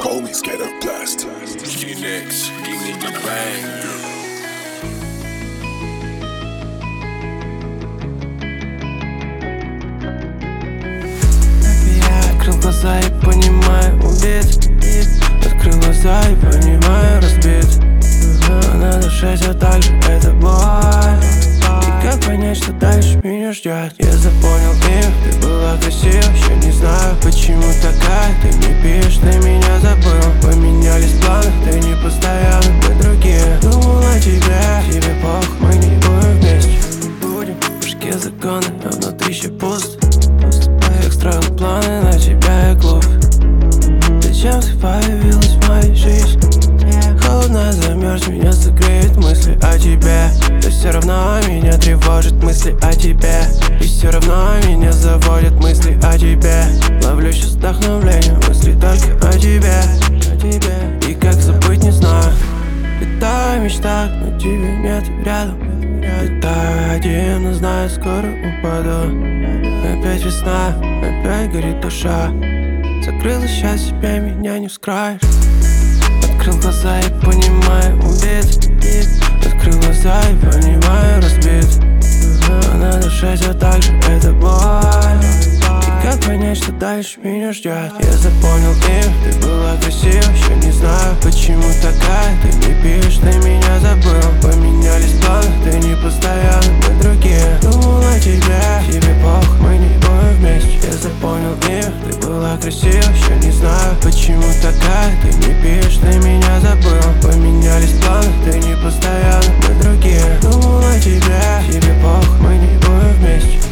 Homies get a blast. Next, give me the bang. Я открыл глаза и понимаю, убить. Открыл глаза и понимаю, разбить. А на душе все так же, это боль. И как понять, что дальше меня ждет? Я запомнил их, ты была красива, еще не знаю, почему такая. Ты не пишешь, ты меня забыл. Поменялись планы, ты не постоянно, мы другие. Думал о тебе похуй, мы не будем вместе. Будем, в башке законы, а внутри еще пусто. Как строил планы на тебя и клуб. Зачем ты появилась в моей жизни? Холодно замерз, меня согреют мысли о тебе. Да все равно меня тревожит мысли о тебе. И все равно меня заводят мысли о тебе. Ловлю сейчас вдохновление, мысли только о тебе. И как забыть, не знаю. Летаю в мечтах, но тебя нет рядом. Летаю один, но знаю, скоро упаду. Опять весна, опять горит душа. Закрыла сейчас себя, меня не вскроешь. Открыл глаза и понимаю, убить. Открыл глаза и понимаю, разбить. А на душе все так же, это боль. И как понять, что дальше меня ждет? Я запомнил их, ты была красива, еще не знаю, почему такая. Ты не пишешь, ты меня забыл. Поменялись планы, ты не постоянно, мы другие. Думал о тебе похуй, мы не будем вместе. Я запомнил их, ты была красива, еще не знаю, почему такая. Ты не пишешь, ты меня забыл. Поменялись планы, ты не постоянно, мы другие. Думал о тебе похуй, мы не будем вместе.